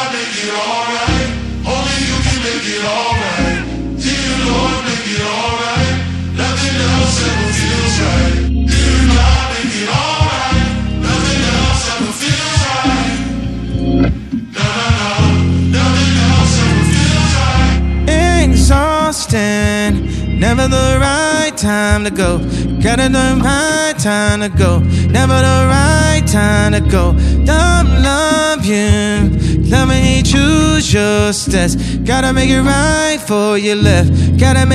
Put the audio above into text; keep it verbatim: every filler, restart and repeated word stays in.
God make it alright. Only you can make it alright. Dear Lord, make it alright. Nothing else ever feels right. Dear God, make it alright. Nothing else ever feels right. No, no, no. Nothing else ever feels right. Exhausting, never the right time to go. Got it the right time to go. Never the right time to go. Don't love you, love me, choose your steps. Gotta make it right for you left. Gotta make